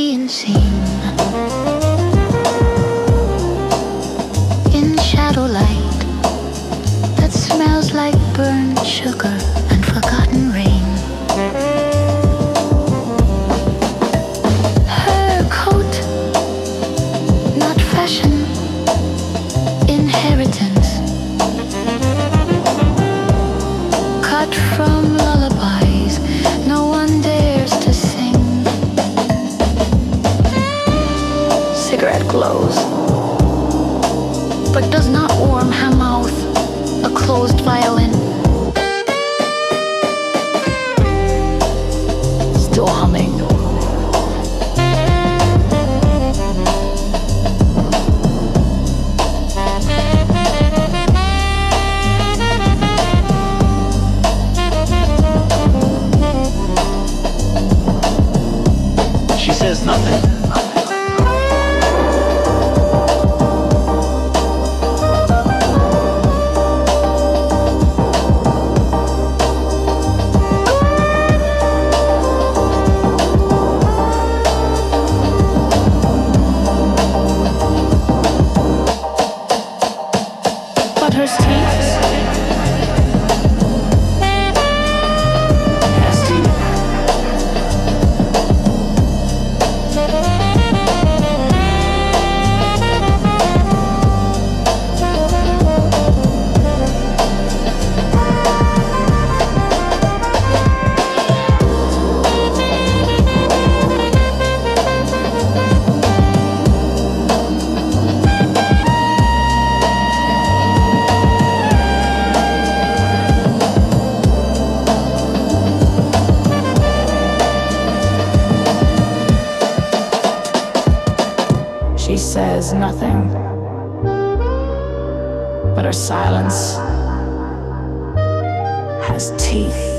being seen. In shadow light that smells like burnt sugar and forgotten rain. Her coat, not fashion, inheritance, cut from lullabies no one dares to sing. Cigarette glows, but does not warm her mouth, a closed violin. Still humming. She says nothing. But her teeth Has teeth. She says nothing, but her silence has teeth.